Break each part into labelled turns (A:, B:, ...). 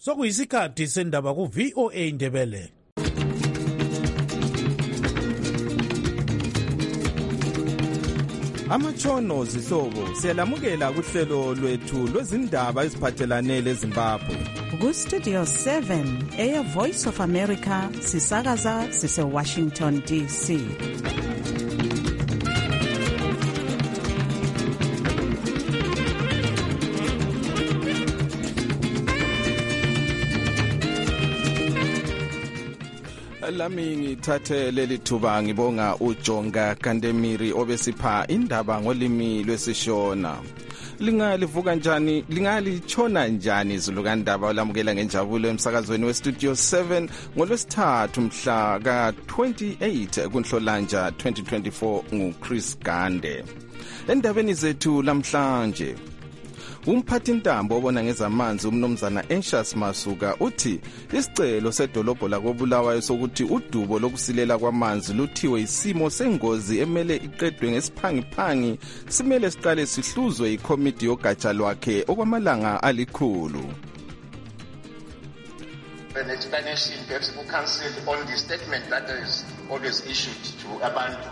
A: Sokuyisikhathi sendaba ku VOA Ndebele.
B: Amatshono zihlobo siyalamukela kuhlelo lwethu lwezindaba eziphathelane leZimbabwe.
C: Ku Studio 7 Air Voice of America sisakaza sise Washington DC.
B: Lami ngithathe leli thuba ngibonga uJonga Kandemiri obesipha indaba ngolimi lwesishona. Lingalivuka njani, lingalitshona njani izulu kandaba olamukela ngenjabulo emsakazweni weStudio 7 ngolwesithathu mhla ka-28 kuNhlolanja 2024 nguChris Gande. Endabeni zethu lamhlanje, umphathintambo obona ngezamanzi umnumzana Anxious Masuka uthi isicelo sedolobho lakoBulawayo sokuthi udubo lokusilela kwamanzi luthiwe isimo sengozi emele iqedwe ngesiphangiphangi simele siqale sihluzwe ikomiti yogatsha lwakhe okwamalanga alikhulu.
D: An explanation perhaps we cancel on the statement that is always issued to abantu.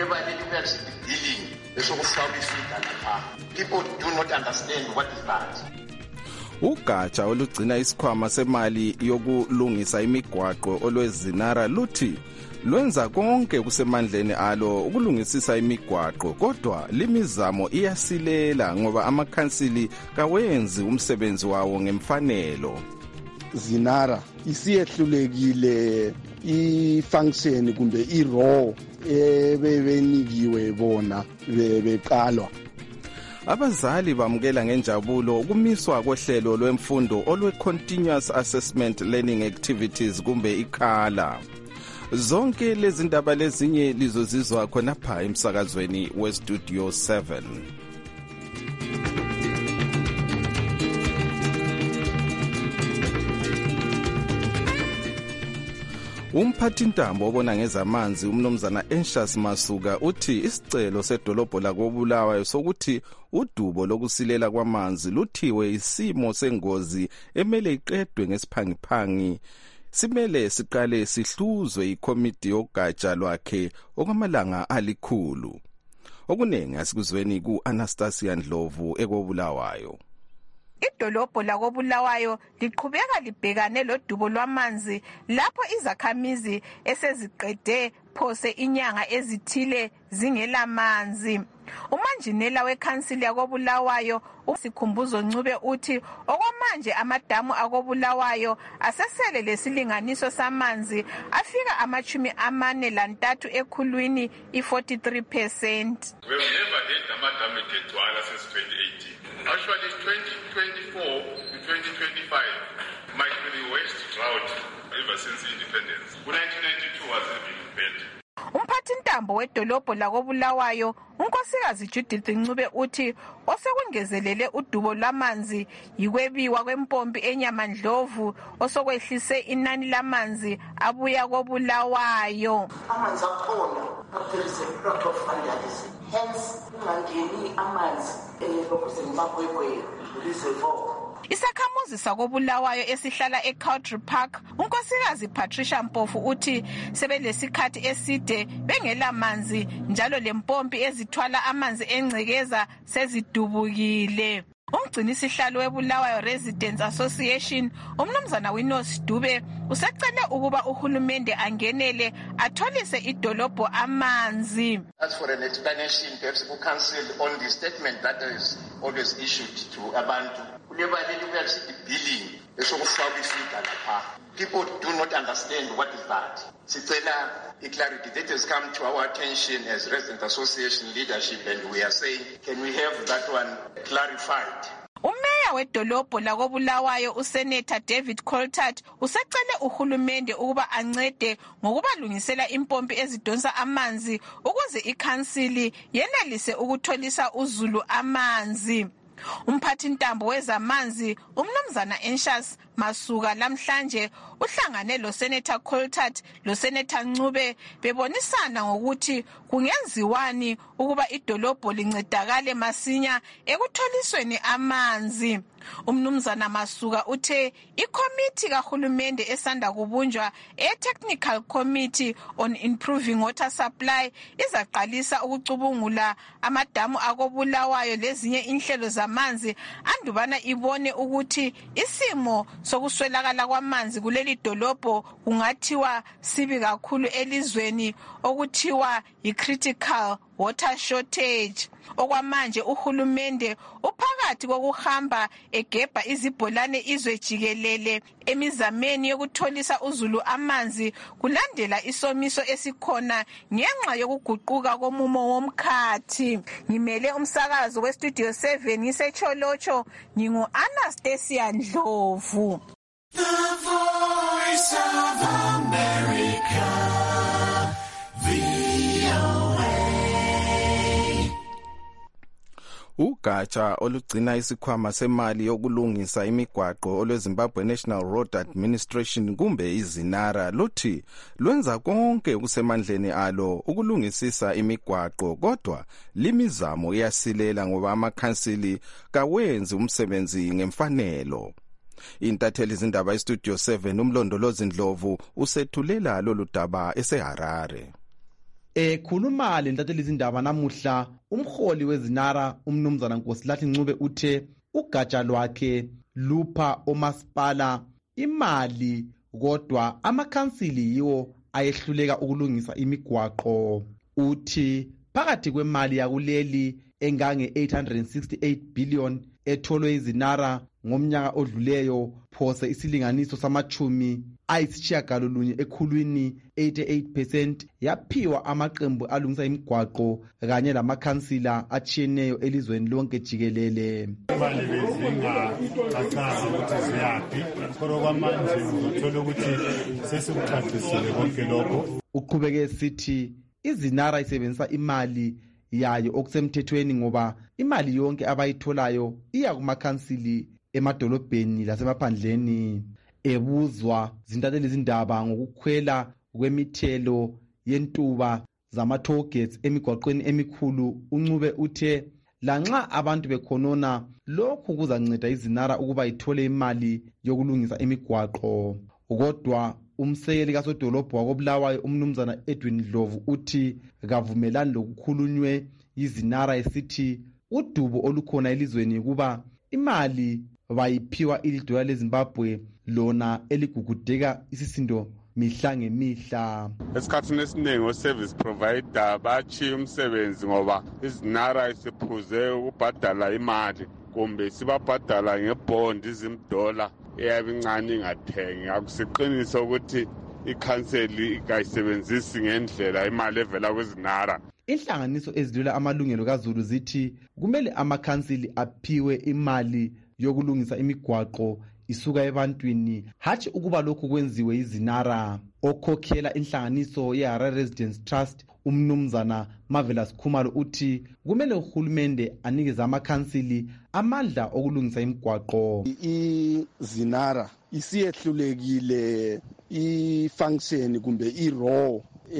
D: People do not understand what is that.
B: Ugatsha olugcina isikhwama semali yokulungisa imigwaqo olwezinara luthi lwenza konke kusemandleni alo ukulungisisa imigwaqo, kodwa limizamo iyasilela ngoba amakhansili kawenzi umsebenzi wawo ngemfanelo.
E: Zinara isiyehlulekile i-function kumbe i-role bebenikiwe bona beqalwa.
B: Abazali bamukela ngenjabulo ukumiswa kohlelo lwemfundo olwe-Continuous Assessment Learning Activities kumbe ikhala. Zonke lezi ndaba lezinye lizozizwa khonapha emsakazweni weStudio 7. Umphathintambo obona ngezamanzi umnumzana Anxious Masuka uthi isicelo sedolobho lakoBulawayo sokuthi udubo lokusilela kwamanzi luthiwe isimo sengozi emele iqedwe ngesiphangiphangi simele siqale sihluzwe ikomiti yogatsha lwakhe okwamalanga alikhulu. Okuningi asikuzweni ku-Anastasia Ndlovu ekoBulawayo.
F: Idolobho lakoBulawayo liqhubeka libhekane lodubo lwamanzi lapho izakhamizi eseziqede phose inyanga ezithile zingelamanzi. Umanjinela wekhansili yakoBulawayo uSikhumbuzo Ncube uthi okwamanje amadamu akoBulawayo asesele lesilinganiso samanzi afika ama-43 ekhulwini i-43%.
G: We have never had amadamu egcwala since 2018. Actually, 2024 to 2025 might be the worst drought ever since independence. 1992 was even better.
F: Umphathintambo wedolobho lakoBulawayo unkosikazi Judith Ncube uthi osekungezelele udubo lwamanzi yikwebiwa kwempompi eNyamandlovu osokwehlise inani lamanzi abuya koBulawayo.
H: Amanzi akhona, but there is a lot of vandalism. Hence, ungangeni amanzi lokuzimabwekwe reservoir.
F: Isakhamuzi sakoBulawayo esihlala eCountry Park, unkosikazi Patricia Mpofu uthi sebelesikhathi eside bengela manzi njalo lempompi ezithwala amanzi engcekeza sezidubukile. Umgcinisihlalo weBulawayo Residents Association umnumzana Winos Dube usecele ukuba uhulumende angenele atholise idolobho amanzi.
D: As for an explanation, perhaps we cancel on the statement that is always issued to abantu. People do not understand what is that. Sicela clarity that has come to our attention as Resident Association leadership, and we are saying, can we have that one clarified?
F: Umeya wedolobho lakoBulawayo uSenator David Coltart usecele uhulumende ukuba ancede ngokubalungisela impompi ezidonsa amanzi ukuze ikhansili yenelise ukutholisa uzulu amanzi. Umphathintambo wezamanzi umnumzana Anxious Masuka lamhlanje uhlangane loSenator Coltart loSenator Ncube bebonisana ngokuthi kungenziwani ukuba idolobho lincedakale masinya ekutholisweni amanzi. Umnumzana Masuka uthe ikomiti kahulumende esanda kubunjwa Technical Committee on Improving Water Supply izaqalisa ukucubungula amadamu akobulawayo lezinye inhlelo zamanzi andubana ibone ukuthi isimo sokuswelakala kwamanzi kuleli dolobho kungathiwa sibi kakhulu elizweni okuthiwa yi-critical water shortage. Okwamanje uhulumende uphakathi kokuhamba egebha izibholane izwe jikelele emizameni yokutholisa uzulu amanzi kulandela isomiso esikhona ngenxa yokuguquka komumo womkhathi. Ngimele umsakazo weStudio 7 ngisecholotsho ngingu-Anastasia Ndlovu.
I: The Voice of America,
B: Ugatsha olugcina isikhwama semali yokulungisa imigwaqo olweZimbabwe National Road Administration kumbe iZinara luthi lwenza konke okusemandleni alo ukulungisisa imigwaqo, kodwa limizamo iyasilela ngoba amakhansili kawenzi umsebenzi ngemfanelo. Intatheli izindaba iStudio 7 uMlondolozi Ndlovu usethulela lolu daba eseHarare.
J: Ekhuluma lentatheli izindaba namuhla umholi weZinara umnumzana Nkosilathi Ncube uthe ugatsha lwakhe lupha omasipala imali kodwa amakhansili yiwo ayehluleka ukulungisa imigwaqo. Uthi phakathi kwemali yakuleli engange 868 billion etholwe iZinara ngomnyaka odluleyo phose isilinganiso samachumi ayisitshiyagalolunye ekhulwini 88% yaphiwa amaqembu alungisa imigwaqo kanye lamakhansila atshiyeneyo elizweni lonke jikelele.
K: Imali bezingacacanga ukuthi ziyaphi kodwa kwamanje uzothola ukuthi sesikuchasisile konke lokho.
J: Uqhubeke sithi iZinara isebenzisa imali yayo okusemthethweni ngoba imali yonke abayitholayo iya kumakhansili emadolobheni lasemaphandleni. Ebuzwa zintatheli izindaba ngokukhwela kwemithelo yentuba zama-toll gates emigwaqweni emikhulu, uNcube uthe lanxa abantu bekhonona lokhu kuzanceda iZinara ukuba ithole imali yokulungisa imigwaqo. Kodwa umsekeli kasodolobho wakobulawayo umnumzana Edwin Ndlovu uthi kavumelani lokukhulunywe iZinara esithi udubo olukhona elizweni kuba imali bayiphiwa ilidola leZimbabwe lona eligugudeka isisindo mihla ngemihla.
L: Esikhathini esiningi o-service provider bachiya umsebenzi ngoba iZinara isiphuze ukubhadala imali kumbe sibabhadala ngebhondi izimdola eyabincane ingathengi. Akusiqiniso ukuthi ikhanseli kayisebenzisi ngendlela imali evela kweZinara.
J: Inhlanganiso ezidlula amalungelo kaZulu zithi kumele amakhansili aphiwe imali yokulungisa imigwaqo isuka ebantwini, hatshi ukuba lokhu kwenziwe iZinara. Okhokhela inhlanganiso yeHarare Residence Trust umnumzana Marvelous Khumalo uthi kumele uhulumende anikeze amakhansili amandla okulungisa imigwaqo.
E: iZinara isiyehlulekile ifunction kumbe i-raw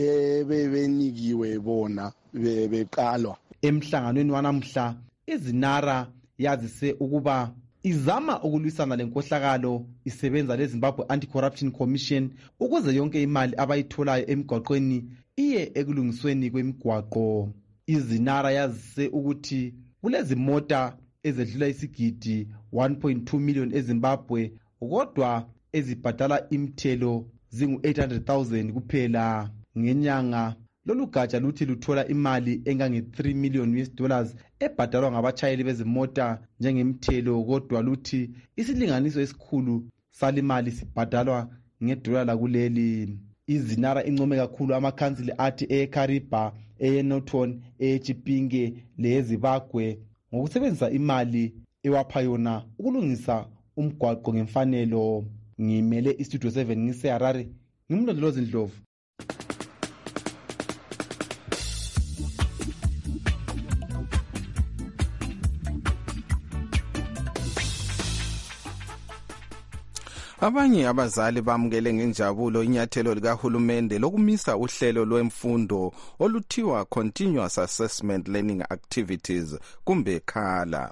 E: ebebenikiwe bona beqalwa.
J: Emhlanganweni wanamhla iZinara yazise ukuba izama ukulwisana lenkohlakalo isebenza leZimbabwe Anti-Corruption Commission ukuze yonke imali abayitholayo emigwaqweni iye ekulungisweni kwemigwaqo. iZinara yazise ukuthi kulezimota ezedlula isigidi 1.2 million eZimbabwe kodwa ezibhadala imithelo zingu-800,000 kuphela ngenyanga. Lolu gatsha luthi luthola imali engange $3 million ebhadalwa ngabachayeli bezimota njengemithelo, kodwa luthi isilinganiso esikhulu salimali sibhadalwa ngedola lakuleli. iZinara income kakhulu amakhansili athi eKariba, eNorton, eChipinge leyeZibagwe ngokusebenzisa imali ewapha yona ukulungisa umgwaqo ngemfanelo. Ngimele iStudio 7 ngiseHarare, ngimlondolozi Ndlovu.
B: Abanye abazali bamukele ngenjabulo inyathelo likahulumende lokumisa uhlelo lwemfundo oluthiwa Continuous Assessment Learning Activities kumbe KHALA.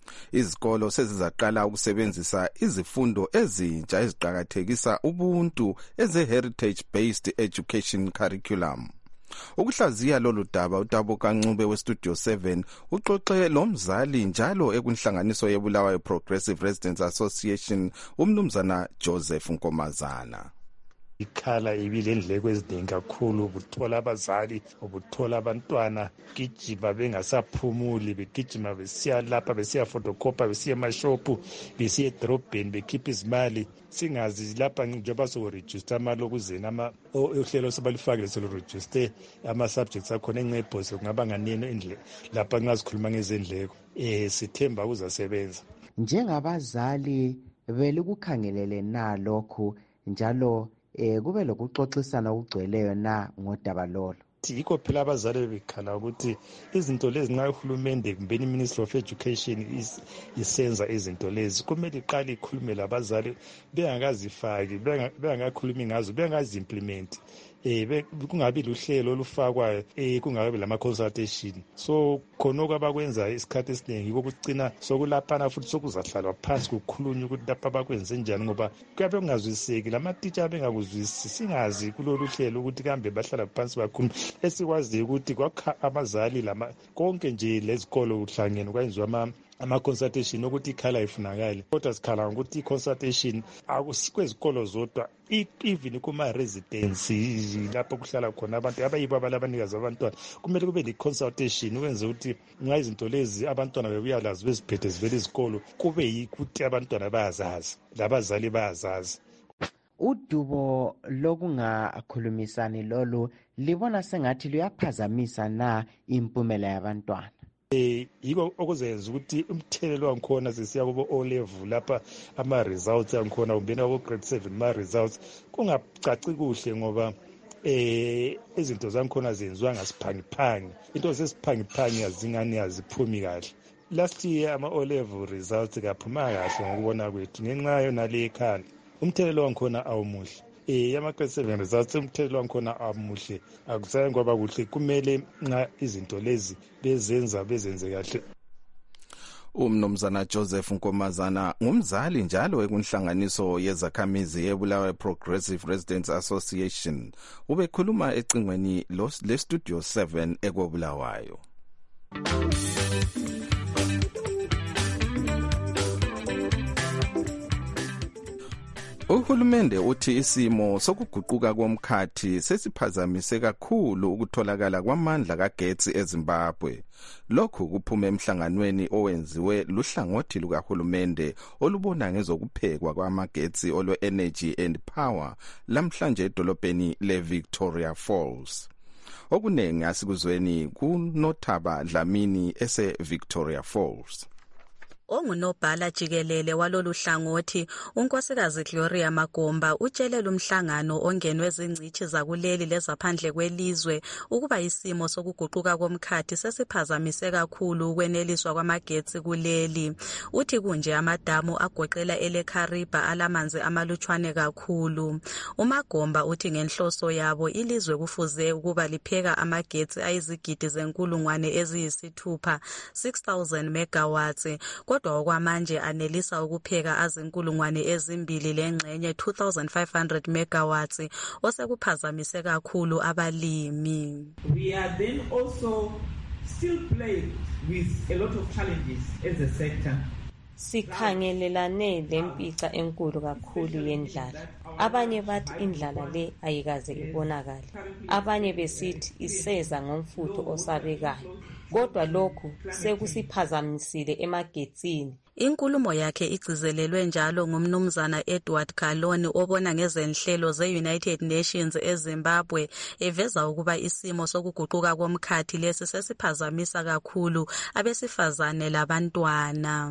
B: Izikolo sezizaqala ukusebenzisa izifundo ezintsha eziqakathekisa ubuntu eze-heritage-based education curriculum. Ukuhlaziya lolu daba uTabo Kancube weStudio 7 uxoxe lomzali njalo ekunhlanganiso yeBulawayo Progressive Residents Association umnumzana Joseph Nkomazana.
M: Ikhala ibilendleko eziningi kakhulu, ubuthola abazali, ubuthola abantwana gijima bengasaphumuli, begijima besiya lapha, besiya fotokopa, besiya emashopu, besiya edrobheni, bekhipha izimali. Singazi lapha njengoba sokuregister amalokuzeni uhlelo sebalifakile soluregister ama-subjects akhona encepho kungaba nganini lapha ngingazikhuluma ngezindleko. Sithemba kuzasebenza.
N: Njengabazali belikukhangelele na lokhu njalo kube lokuxoxisana okugcweleyo na ngodaba lolo?
M: Yikho phela abazali bebekhala ukuthi izinto lezi nxa uhulumende kumbe i-Ministry of Education isenza izinto lezi kumele iqale ikhulume labazali bengakazifaki, bengakakhulumi ngazo, bengazi-implement. Kungabi luhlelo olufakwayo, kungabi lama-consultation. So khonoko abakwenza isikhathi esiningi kokucina sokulaphana futhi sokuzahlalwa phansi kukhulunywa ukuthi lapha bakwenze njani, ngoba kuyabe kungazwisiseki. Lamatitsha abengakuzwisisi, singazi kulolu hlelo ukuthi kambe bahlala phansi bakhulume. Esikwaziyo ukuthi kwakha abazali konke nje lezikolo kuhlangene kwenziwa ama-consultation ukuthi ikhala ifunakali. Kodwa sikhala ukuthi i-consultation akusikwezikolo zodwa, even kuma-residency lapho kuhlala khona abantu abayibo abanikazi abantwana, kumele kube le-consultation ukwenza ukuthi nxa izinto lezi abantwana bebuya lazo beziphethe zivela izikolo, kube yikuthi abantwana bayazazi labazali bayazazi.
N: Udubo lokungakhulumisani lolu libona sengathi luyaphazamisa na impumela yabantwana?
M: Yiko okuzenza ukuthi umthelelo wangikhona sesiya kubo O-level lapha ama-results yangikhona kumbeni abo grade 7 ma-results kungacaci kuhle ngoba izinto zangikhona zenziwa ngasiphangiphangi. Into zesiphangiphangi azingani aziphumi kahle. Last year ama-O-level results kaphuma kahle ngokubona kwethu ngenxa yonale ekhanda. Umthelelo wangikhona awumuhle. Ama-grade 7 results umthelelo wangikhona amuhle, akusaye ngoba kuhle. Kumele nxa izinto lezi bezenze kahle.
B: Umnumzana Joseph Nkomazana ngumzali njalo ekunhlanganiso yezakhamizi yeBulawayo Progressive Residents Association. Ubekhuluma ecingweni leStudio 7 ekobulawayo. Uhulumende uthi isimo sokuguquka komkhathi sesiphazamise kakhulu ukutholakala kwamandla kagetsi eZimbabwe. Lokhu kuphume emhlanganweni owenziwe luhlangothi lukahulumende olubona ngezokuphekwa kwamagetsi olwe-Energy and Power lamhlanje edolobheni leVictoria Falls. Okunengi asikuzweni kuNothaba Dlamini ese-Victoria Falls.
O: Ongunobhala jikelele walolu hlangothi unkosikazi Gloria Magomba utshele umhlangano ongenwe zingcithi zakuleli lezaphandle kwelizwe ukuba isimo sokuguquka komkhathi sesiphazamise kakhulu ukweneliswa kwamagetsi kuleli. Uthi kunje amadamu agoqela eleKariba alamanzi amalutshwane kakhulu. uMagomba uthi ngenhloso yabo ilizwe kufuze ukuba lipheka amagetsi ayizigidi zenkulungwane eziyisithupha 6000 megawatts. Kodwa okwamanje anelisa ukupheka azinkulungwane ezimbili lengxenye 2500 megawatts osekuphazamise kakhulu abalimi.
P: We are then also still plagued with a lot of challenges as a sector.
Q: Sikhangelelane lempica enkulu kakhulu yendlala. Abanye bathi indlala le ayikaze ibonakale. Abanye besithi iseza ngomfutho osabekayo. Kodwa lokhu sekusiphazamisile emagetsini.
O: Inkulumo yakhe igcizelelwe njalo ngumnumzana Edward Kaloni obona ngezenhlelo ze-United Nations eZimbabwe eveza ukuba isimo sokuguquka komkhathi lesi sesiphazamisa kakhulu abesifazane labantwana.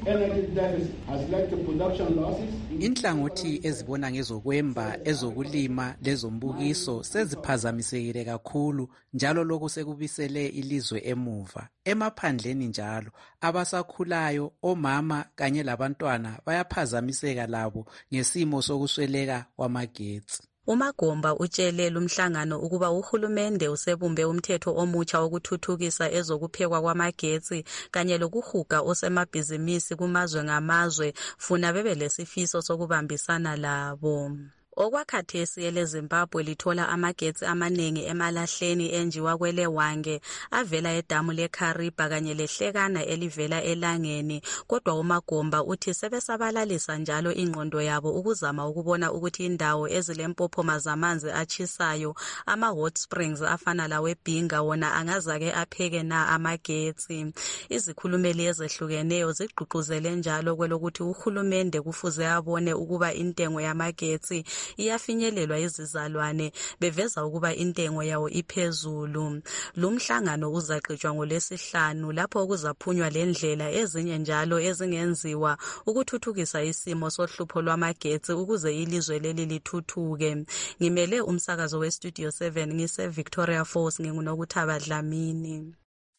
R: Inhlangothi ezibona ngezokwemba, ezokulima lezombukiso seziphazamisekile kakhulu njalo lokhu sekubisele ilizwe emuva. Emaphandleni njalo abasakhulayo omama kanye labantwana bayaphazamiseka labo ngesimo sokusweleka kwamagetsi.
O: uMagomba utshele lumhlangano ukuba uhulumende usebumbe umthetho omutsha wokuthuthukisa ezokuphekwa kwamagetsi kanye lokuhuga osemabhizimisi kumazwe ngamazwe funa bebe lesifiso sokubambisana labo. Okwakhathesi eleZimbabwe lithola amagetsi amaningi emalahleni enjiwa kwelewange avela edamu leKariba kanye lehlekana elivela elangeni, kodwa uMagomba uthi sebesabalalisa njalo ingqondo yabo ukuzama ukubona ukuthi indawo ezilempophoma zamanzi atshisayo, ama-hot springs afana laweBinga wona angazake apheke na amagetsi. Izikhulumeli ezehlukeneyo zigqugquzele njalo kwelokuthi uhulumende kufuze abone ukuba intengo yamagetsi iyafinyelelwa izizalwane, beveza ukuba intengo yawo iphezulu. Lumhlangano uzaqhutshwa ngoLwesihlanu lapho kuzaphunywa lendlela ezinye njalo ezingenziwa ukuthuthukisa isimo sohlupho lwamagetsi ukuze ilizwe leli lithuthuke. Ngimele umsakazo weStudio 7 ngise Victoria Falls, nginguNokuthaba Dlamini.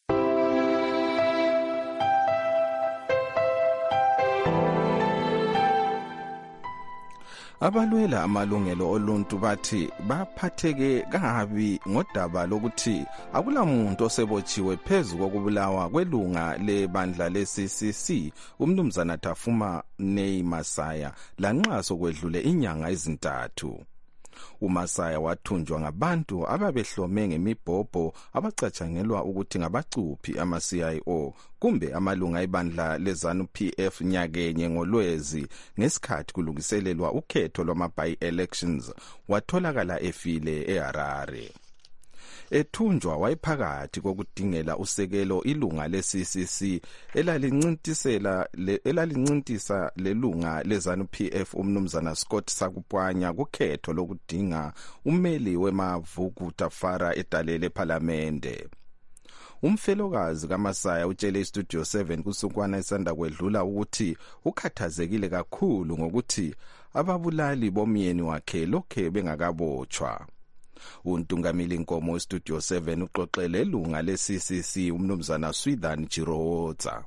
B: Abalwela amalungelo oluntu bathi baphatheke kabi ngodaba lokuthi akulamuntu osebotshiwe phezu kokubulawa kwelunga lebandla leCCC umnumzana Tafuma Nei Masaya lanxa sokwedlule inyanga ezintathu. uMasaya wathunjwa ngabantu ababehlome ngemibhobho abacatshangelwa ukuthi ngabacuphi ama-CIO kumbe amalunga ebandla leZANU-PF nyakenye ngoLwezi ngesikhathi kulungiselelwa ukhetho lwama-by-elections. Watholakala efile eHarare. Ethunjwa wayephakathi kokudingela usekelo ilunga leCCC elalincintisa lelunga leZANU-PF umnumzana Scott Sakupwanya kukhetho lokudinga ummeli wemavuku Tafara edalele ePhalamende. Umfelokazi kaMasaya utshele iStudio 7 kusukwana esanda kwedlula ukuthi ukhathazekile kakhulu ngokuthi ababulali bomyeni wakhe lokhe bengakabotshwa. Untungamili Nkomo weStudio 7 uxoxele ilunga leCCC umnumzana Swithan Chiroza.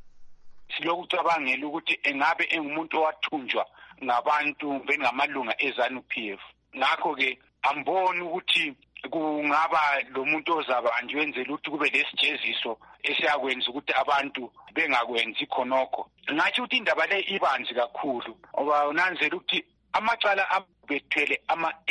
S: Silokucabangela ukuthi engabe engumuntu owathunjwa ngabantu bengamalunga eZANU-PF. Ngakho ke amboni ukuthi kungaba lo muntu ozabanjwe wenzela ukuthi kube lesijeziso esiyakwenza ukuthi abantu bengakwenzi khonokho. Ngathi ukuthi indaba le ibanzi kakhulu ngoba unanzela ukuthi amacala abethwele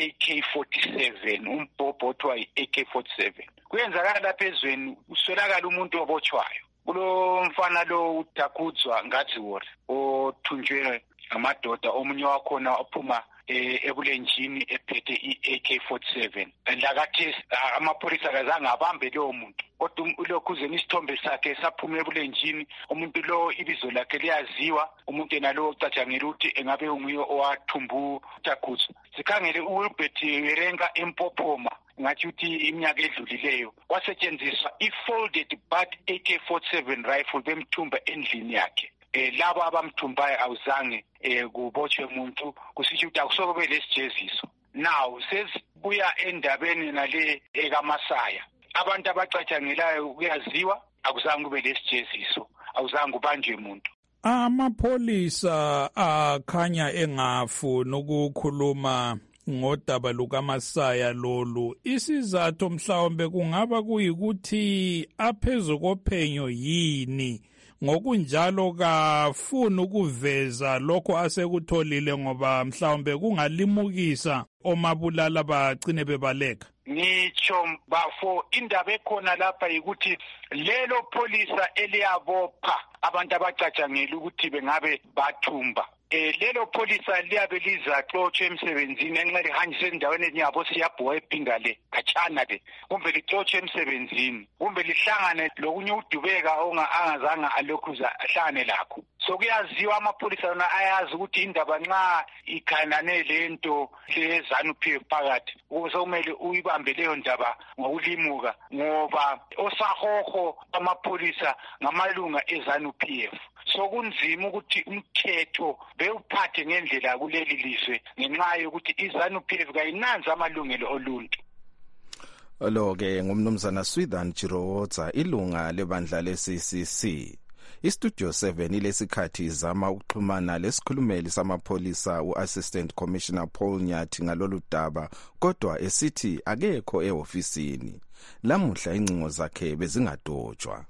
S: ama-AK-47 umbhobho othiwa yi-AK-47 kuyenzakala lapha ezweni uswelakala umuntu obotshwayo. Kulo mfana lo uDakudzwa Ngadziwori othunjwe ngamadoda omunye wakhona ophuma ebulenjini ephethe i-AK-47 lakathi amapholisa kazange abambe lowo muntu kodwa ulokhuzeni isithombe sakhe saphuma ebulenjini. Umuntu lo ibizo lakhe liyaziwa, umuntu enalo ocatshangela ukuthi engabe unguye owathumbu Dakudzwa. Sikhangele uWilbert Werenga empophoma ngathi uthi iminyaka edlulileyo kwasetshenziswa i-folded butt AK-47 rifle bemthumba endlini yakhe. Labo abamthumbayo awuzange kubotshwe umuntu, kusitsho ukuthi akusokube lesijeziso. Now sesibuya endabeni nale ekaMasaya, abantu abacatshangelayo kuyaziwa akuzange kube lesijeziso, awuzange ubanjwe umuntu.
T: Amapholisa akhanya engafuni ukukhuluma ngodaba lukaMasaya lolu. Isizathu mhlawumbe kungaba kuyikuthi aphezu kophenyo yini, ngokunjalo kafuni ukuveza lokho asekutholile ngoba mhlawumbe kungalimukisa omabulala bagcine bebaleka.
S: Ngitsho bafo indaba ekhona lapha yikuthi lelo pholisa eliyabopha abantu abacatshangela ukuthi bengabe bathumba. Lelo pholisa liyabe lizaxotshwa emsebenzini enxa lihanjiswe endaweni enyabo siyabhuwa eBinga le khatshana le, kumbe lixotshwe emsebenzini, kumbe lihlangane lokunye udubeka angazange alokhuza ahlangane lakho. So kuyaziwa amapholisa yona ayazi ukuthi indaba nxa ikhanane lento leZANU-PF phakathi sokumele uyibambe leyo ndaba ngokulimuka ngoba osahoho amapholisa ngamalunga eZANU-PF. So kunzima ukuthi umthetho bewuphathe ngendlela kuleli lizwe ngenxa yokuthi iZANU-PF kayinanzi amalungelo oluntu.
B: Lo ke ngumnumzana Swithan Chiroza ilunga lebandla leCCC. istudio 7 ilesikhathi izama ukuxhumana lesikhulumeli samapholisa uAssistant Commissioner Paul Nyathi ngalolu daba kodwa esithi akekho ehofisini. Lamuhla ingcingo zakhe bezingadotshwa.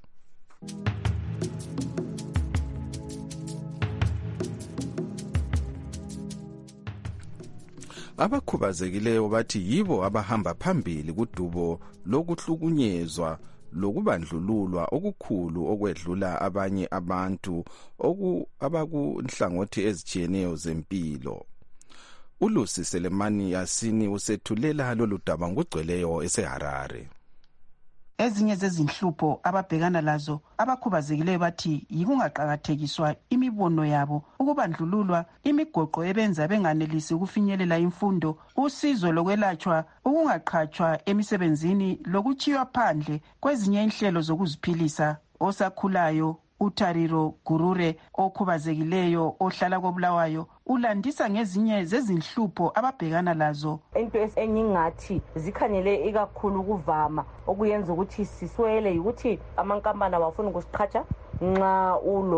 B: Abakhubazekileyo bathi yibo abahamba phambili kudubo lokuhlukunyezwa lokubandlululwa okukhulu okwedlula abanye abantu abakunhlangothi ezijiyeneyo zempilo. uLucy Selemani Yasini usethulela lolu daba ngugcweleyo eseHarare.
U: Ezinye zezinhlupho ababhekana lazo abakhubazekileyo bathi yikungaqhakathekiswa imibono yabo, ukubandlululwa, imigoqo ebenza benganelisi ukufinyelela imfundo, usizo lokwelatshwa, ukungaqhatshwa emisebenzini, lokuchiywa phandle kwezinye inhlelo zokuziphilisa. Osakhulayo uTariro Gurure okhubazekileyo ohlala koBulawayo ulandisa ngezinye zezinhlupho ababhekana lazo.
V: Into eningathi zikhanyele ikakhulu kuvama okuyenza ukuthi siswele ukuthi amankampani awafuni ukusiqhatsha nxa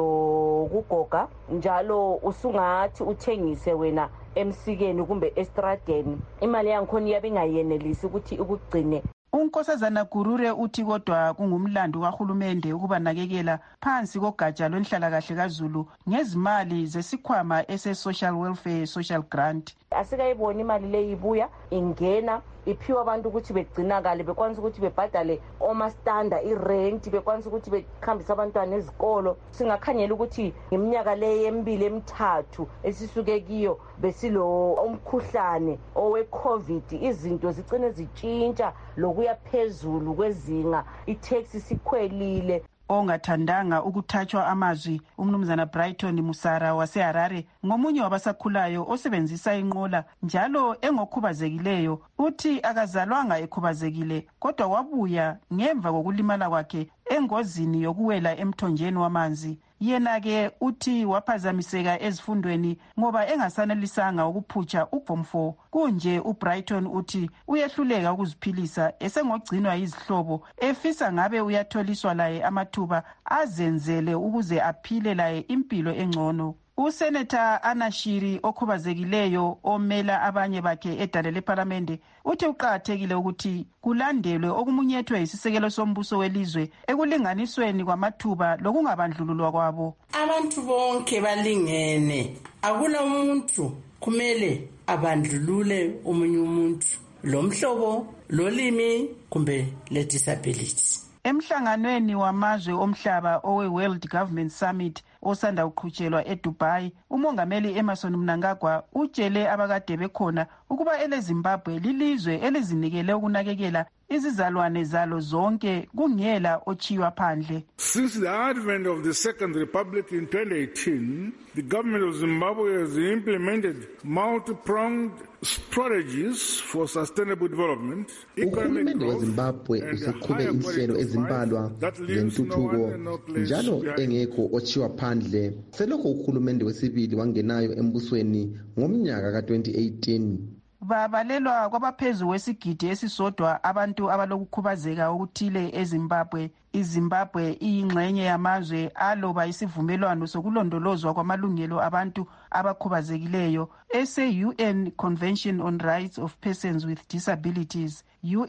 V: ulokugoga njalo usungathi uthengise wena emsikeni kumbe estradeni, imali yankhona iyabe ingayenelisi ukuthi ikugcine.
U: Unkosazana Gurure uthi kodwa kungumlando kahulumende ukubanakekela phansi kogatsha lwenhlalakahle kaZulu ngezimali zesikhwama ese-Social Welfare Social Grant.
V: Asikayibona imali leyi ibuya ingena iphiwa abantu ukuthi begcinakale, bekwanisa ukuthi bebhadale omastanda irent, bekwanisa ukuthi bekhambisa abantwana ezikolo. Singakhanyela ukuthi ngeminyaka leyi emibili emithathu esisuke kiyo besilo umkhuhlane owe-COVID, izinto zicine zitshintsha lokuya phezulu kwezinga, itax sikhwelile.
U: Ongathandanga ukuthatshwa amazwi umnumzana Brighton Musara waseHarare ngomunye wabasakhulayo osebenzisa inqola njalo engokhubazekileyo uthi akazalwanga ekhubazekile kodwa wabuya ngemva kokulimala kwakhe engozini yokuwela emthonjeni wamanzi. Yena-ke uthi waphazamiseka ezifundweni ngoba engasanelisanga ukuphutsha uForm 4. Kunje uBrighton uthi uyehluleka ukuziphilisa esengogcinwa izihlobo efisa ngabe uyatholiswa laye amathuba azenzele ukuze aphile laye impilo engcono. Usenator Anashiri okhubazekileyo omela abanye bakhe edale leParlamente uthi uqhakathekile ukuthi kulandelwe okumunyethwe yisisekelo sombuso welizwe ekulinganisweni kwamathuba lokungabandlululwa kwabo.
W: Abantu bonke balingene, akula umuntu kumele abandlulule omunye umuntu lomhlobo, lolimi kumbe le disability.
U: Emhlanganweni wamazwe omhlaba owe-World Government Summit osanda uqhutshelwa eDubai, umongameli Emmerson Mnangagwa utshele abakade bekhona ukuba eleZimbabwe lilizwe elizinikele ukunakekela izizalwane zalo zonke kungela ochiywa phandle.
X: Since the advent of the Second Republic in 2018, the government of Zimbabwe has implemented multi-pronged strategies for sustainable development.
Y: Uhulumende weZimbabwe useqhube inhlelo ezimbalwa zentuthuko njalo engekho ochiywa phandle. Selokho uhulumende wesibili wangenayo embusweni ngomnyaka ka-2018.
U: Babalelwa kwabaphezu wesigidi esisodwa abantu abalokukhubazeka okuthile eZimbabwe. iZimbabwe iyingxenye yamazwe aloba isivumelwano sokulondolozwa kwamalungelo abantu abakhubazekileyo ese-UN Convention on Rights of Persons with Disabilities,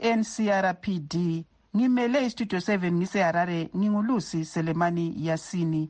U: UNCRPD. Ngimele istudio 7 ngiseHarare, ngingulusi Selemani Yasini.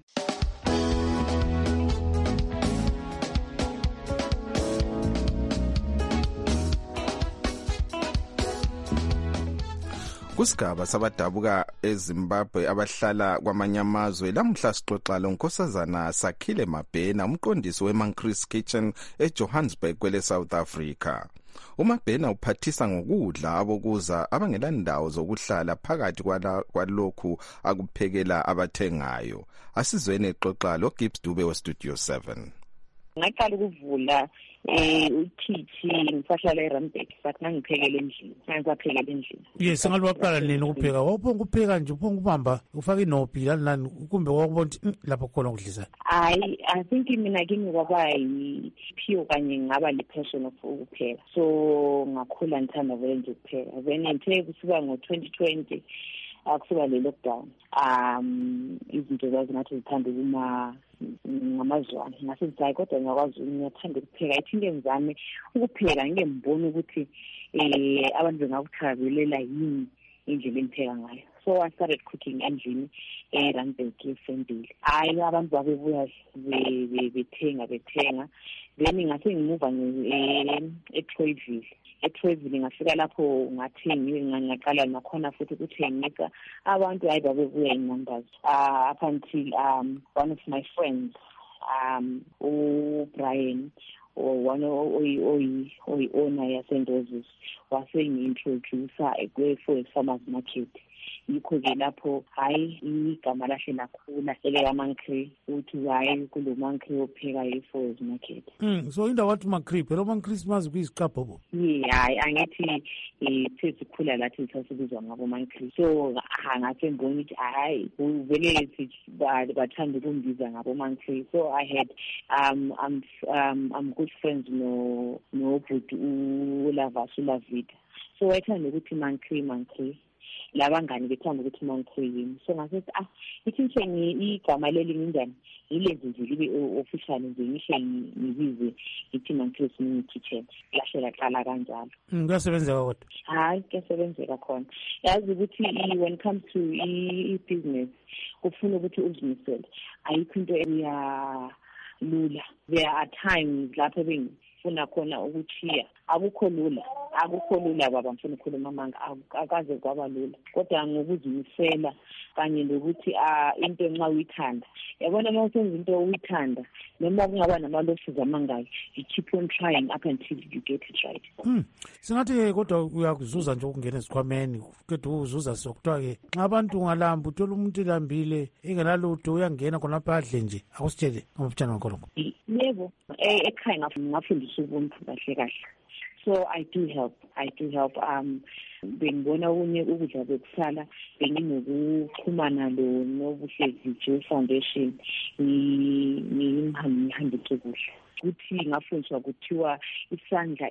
B: Kusigaba sabadabuka eZimbabwe abahlala kwamanye amazwe lamuhla sixoxa lonkosazana Sakhile Mabhena, umqondisi weManchris Kitchen eJohannesburg kwele South Africa. uMabhena uphathisa ngokudla abokuza abangelandawo zokuhlala phakathi kwalokhu akuphekela abathengayo. Asizweni exoxa loGibbs Dube weStudio 7.
Z: Ngaqala ukuvula uThithi ngisahlala eRandburg but nangiphekela endlini, ngisaphekela endlini.
A: Yes, ngalwaqala nini ukupheka? Wawuphonga ukupheka nje, uphonga ubamba ufaka inobhi nani kumbe wakubona lapho khona ukudlisa?
Z: I think mina kimi kwaba yiphiwo kanye ngaba le-passion of ukupheka. So ngakhula ngithanda vele nje ukupheka. Then ngithe kusuka ngo-2020 akusuka le lockdown izinto zazingathi zithanda ukuma ngamazwane ngase ngithi kodwa ngiyakwazi ngiyathanda ukupheka ithinte ngizame ukupheka ngembona ukuthi abantu bengakuthabelela yini indlela engipheka ngayo. So I started cooking endlini eRandburg eSendile. Abantu babebuya bethenga then ngase ngimuva eTroyville. eTroyville ngafika lapho ngathenga ngaqala nakhona futhi ukuthengisa abantu hayi babebuya inumbers up until one of my friends uBrian one owner yaseNdozisi wasengi-introducer for farmers market. Yikho-ke lapho hayi igama lahle lakhula elekaMancree uthi hayi kulo Mancree opheka e-Fourways market.
A: So indawo wathi Mancree phela uMancree simazi kuyisiqapho bo.
Z: Hayi angithi sesikhula lathi sasibizwa ngabo Mancree. So ngathi ngibona ukuthi hayi vele bathanda ukumbiza ngabo Mancree. So I had I'm good friends no bhuti uLavita. So wathanda ukuthi Mancree labangani bethanda ukuthi Mancree yini. So ngasethi ithi igama leli ngindani ilenze nje libe official nje ngisho ngibize ithi Mancree Smith Kitchen lahle laqala kanjalo.
A: Kuyasebenzeka kodwa?
Z: Hayi kuyasebenzeka khona. Yazi ukuthi when it comes to business kufuna ukuthi uzimisele ayikho into lula. There are times lapho bengifuna khona ukuchiya akukho lula baba ngifuna ukukhuluma amanga akaze kwaba lula kodwa ngokuzimisela kanye nokuthi into nxa uyithanda yabona uma usenza into uyithanda noma kungaba namalosses amangayo you keep on trying up until you get it right.
A: Singathi kodwa uyakuzuza nje ukungena esikhwameni kodwa uzuza sokuthiwa ke nxa abantu ungalamba uthola umuntu elambile engenalutho uyangena khona phadle nje akusitshele ngomtshana wakhona.
Z: Yebo ekhaya ngafundisa ubuntu kahle. So I do help. Bengibona unye ukudla bekusala benginokuxhumana nobuhlezi Joe Foundation ngihamba ukudla kuthi ngafundiswa kuthiwa isandla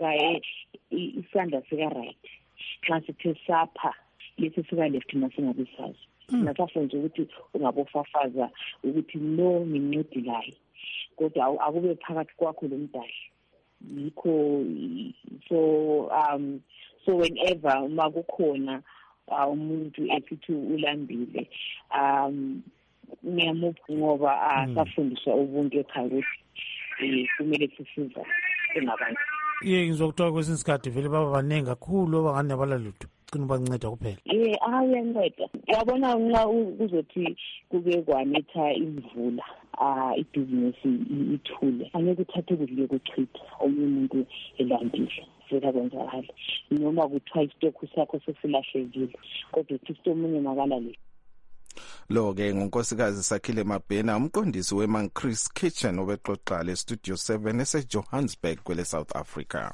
Z: sika right xa sithe sapha lesi sika left masingabisazi nasafundisa ukuthi ungabofafaza ukuthi no ngincedilayo kodwa akube phakathi kwakho lomdali. Yikho so whenever uma kukhona umuntu esithi ulambile ngiyamupha ngoba safundiswa ubuntu ekhaya ukuthi kumele sisiza ngabantu.
A: Ngizokuthola kwesinye isikhathi vele baba baningi kakhulu abangane abalalutho qina banceda kuphela.
Z: Uyanceda. Yabona nxa kuzothi kuke kwanetha imvula ibhizinesi ithule angeke uthathe ukudla kuchitha omunye umuntu elambile sekwenzakalile noma kuthiwa isitokhu sakho sesilahlekile kodwa uthi omunye makalale.
B: Lo-ke ngunkosikazi Sakhile Mabhena umqondisi weMancree Kitchen obexoxa leStudio 7 eseJohannesburg kwele South Africa.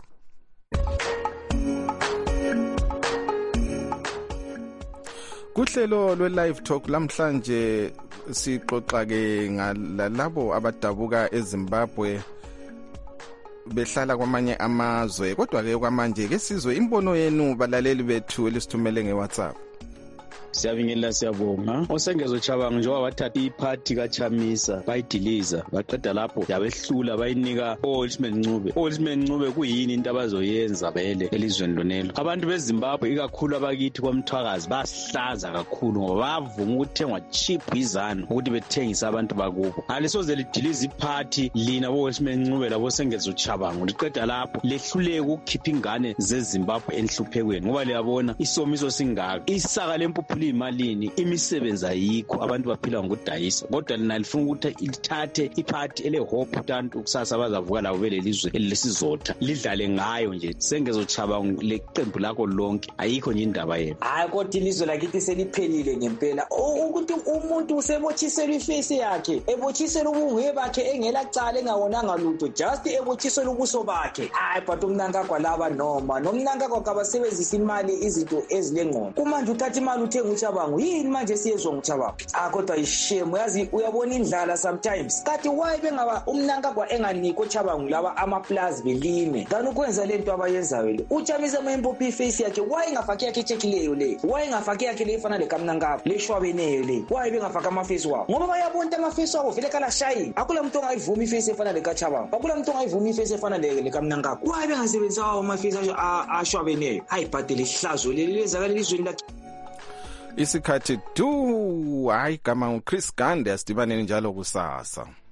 B: Kuhlelo lwe-Live Talk lamhlanje sixoxa ke ngalabo abadabuka eZimbabwe behlala kwamanye amazwe kodwa ke kwamanje ke sizwe imbono yenu balaleli bethu elisithumele ngeWhatsApp.
C: Siyabingelela siyabonga. Osengezo Chabanga njengoba wathatha iphathi kaChamisa bayidiliza baqeda lapho yabehlula bayinika Olisman Ncube. Olisman Ncube kuyini into abazoyenza vele elizweni lonelo. Abantu beZimbabwe ikakhulu abakithi kwaMthwakazi basihlaza kakhulu ngoba bavuma ukuthengwa cheap izanu ukuthi bethengisa abantu bakubo. Ngalesoze lidiliza iphathi lina Olisman Ncube labo Sengezo Chabanga liqeda lapho lehluleke ukukhipha ingane zeZimbabwe enhluphekweni ngoba liyabona isomiso singaka. Isaka lempuphu imalini imisebenzi ayikho abantu baphila ngokudayisa kodwa lina lifuna ukuthi lithathe iphathi elehope utantu kusasa bazavuka labo belelizwe elesizotha lidlale ngayo nje Sengezo Chabanga leqembu lakho lonke ayikho nje indaba yenu.
D: Hayi kodwa ilizwe lakithi seliphelile ngempela ukuthi umuntu usebotshisela iface yakhe ebotshisela ubunguye bakhe engelacala engawonanga lutho just ebotshisela ubuso bakhe. Hayi but umnankagwa laba noma nomnankagwa kabasebenzisa imali izinto ezilengqondo kumanje uthatha imali uthenga nguchabango yini manje siyezwa nguchabango kodwa ishame yazi uyabona indlala sometimes kathi why bengaba umnankagwa enganiko chabango laba amaplazi belime kanti ukwenza lento abayenzayo le uChamisa mayembophi iface yakhe why ingafaki yakhe echekileyo le why ingafaki yakhe le ifana le kamnankagwa le shwabeneyo le why bengafaka amaface wawo ngoba bayabonta amaface wabo vele kala shine akula muntu ongayivuma iface efana le kachabango akula muntu ongayivuma iface efana le kamnankagwa why bengasebenzisa amaface ashwabeneyo ayibhadele ihlazo leli lezakala lizweni lakhe
B: isikhathi hayi gama uChris Gande asidibaneni njalo kusasa.